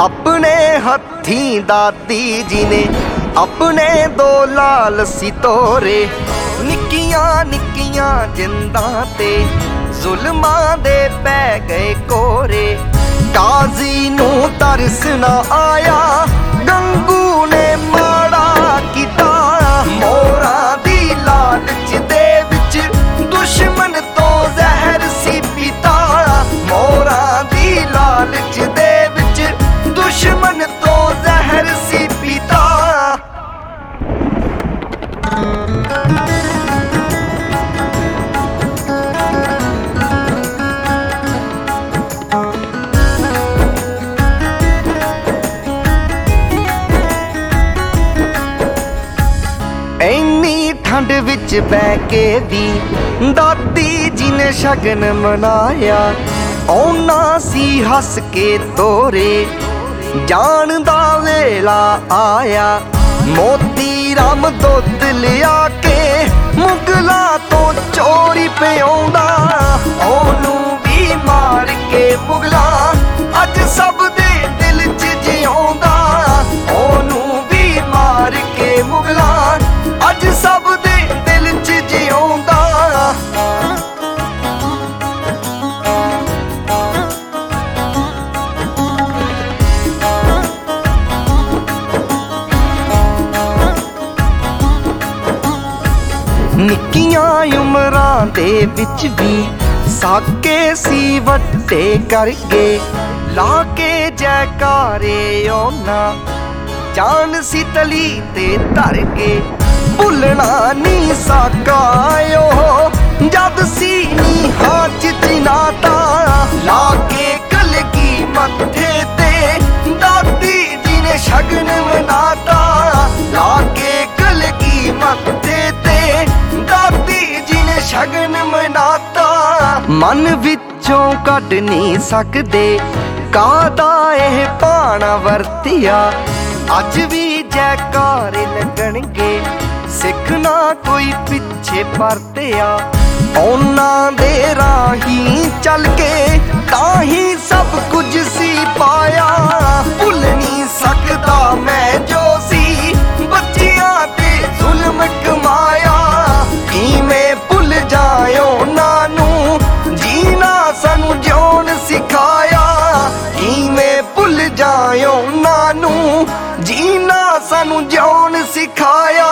अपने हत्थी दादी जी ने अपने दो लाल सितोरे निक्कियां निक्कियां जिंदा ते जुल्मां दे पै गए कोरे। काजी नू तरस ना आया गंगू ने माड़ा कीता मोरा दी लालच दे विच दुश्मन तो जहर सी पीता। मोरा दी लालच दे विच दुश्मन तो जहर सी पीता। ਇੰਨੀ ਠੰਡ ਵਿੱਚ ਬਹਿ ਕੇ ਵੀ ਦਾਦੀ ਜੀ ਨੇ ਸ਼ਗਨ ਮਨਾਇਆ। ਉਹਨਾਂ ਸੀ ਹੱਸ ਕੇ ਤੋਰੇ ਜਾਣ ਦਾ ਵੇਲਾ ਆਇਆ। ਮੋਤੀ ਰਾਮ ਦੁੱਧ ਲਿਆ ਕੇ ਮੁਗਲਾਂ ਤੋਂ ਚੋਰੀ ਪਿਆਉਂਦਾ ਉਹਨੂੰ ਵੀ ਮਾਰ ਕੇ ਮੁਗਲਾਂ ਅੱਜ ਸਭ ਦੇ ਦਿਲ 'ਚ ਜਿਉਂਦਾ। ਉਹਨੂੰ ਵੀ ਮਾਰ ਕੇ ਮੁਗਲਾਂ ਅੱਜ ਸਭ ਦੇ ਦਿਲ 'ਚ ਜਿਉਂਦਾ। ਨਿੱਕੀਆਂ ਉਮਰਾਂ ਦੇ ਵਿੱਚ ਵੀ ਸਾਕੇ ਸੀ ਵੱਡੇ ਕਰਗੇ ਲਾ ਕੇ ਜੈਕਾਰੇ ਉਹਨਾਂ ਜਾਨ ਸੀ ਤਲੀ ਤੇ ਧਰ ਕੇ। ਭੁੱਲਣਾ ਨੀ ਸਾਕਾ ਉਹ ਜਦ ਸੀ ਨੀ ਹਾਚ ਚਿਨਾਤਾ ਲਾ ਕੇ ਕਲਗੀ ਮੱਥੇ ਤੇ ਦਾਦੀ ਜੀ ਨੇ ਸ਼ਗਨ ਮਨਾਤਾ। ਲਾ ਕੇ ਕਲਗੀ ਮੱਥੇ ਤੇ ਦਾਦੀ ਜੀ ਨੇ ਸ਼ਗਨ ਮਨਾਤਾ। ਮਨ ਵਿੱਚੋਂ ਕੱਢ ਨਹੀਂ ਸਕਦੇ ਕਾਹਦਾ ਇਹ ਭਾਣਾ ਵਰਤਿਆ। ਅੱਜ ਵੀ ਜੈਕਾਰੇ ਲੱਗਣਗੇ ਸਿੱਖ ਨਾ ਕੋਈ ਪਿੱਛੇ ਪਰਤਿਆ। ਉਹਨਾਂ ਦੇ ਰਾਹੀਂ ਚੱਲ ਕੇ ਤਾਂ ਹੀ ਸਭ ਕੁਝ ਸੀ ਪਾਇਆ। ਭੁੱਲ ਨਹੀਂ ਸਕਦਾ ਮੈਂ ਜੋ ਸੀ ਬੱਚਿਆਂ ਤੇ ਜ਼ੁਲਮ ਕਮਾਇਆ। ਕਿਵੇਂ ਭੁੱਲ ਜਾਏ ਉਹਨਾਂ ਨੂੰ ਜੀਣਾ ਸਾਨੂੰ ਜਿਉਣ ਸਿਖਾਇਆ। ਕਿਵੇਂ ਭੁੱਲ ਜਾਏ ਉਹਨਾਂ ਨੂੰ ਜੀਣਾ ਸਾਨੂੰ ਜਿਉਣ ਸਿਖਾਇਆ।